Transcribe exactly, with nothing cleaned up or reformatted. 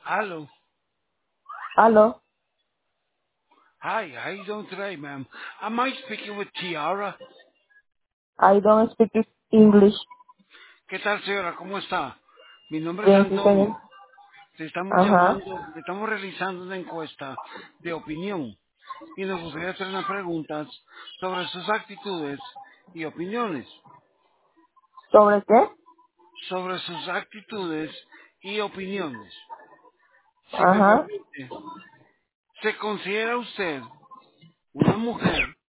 Hello. Aló. Hi, how you doing today, ma'am? Am I speaking with Tiara? I don't speak English. ¿Qué tal, señora? ¿Cómo está? Mi nombre es Bien, sí, señor. Antonio. Te estamos Ajá. llamando, le estamos realizando una encuesta de opinión y nos gustaría hacer unas preguntas sobre sus actitudes y opiniones. ¿Sobre qué? Sobre sus actitudes y opiniones. Si me Ajá. permite, ¿se considera usted una mujer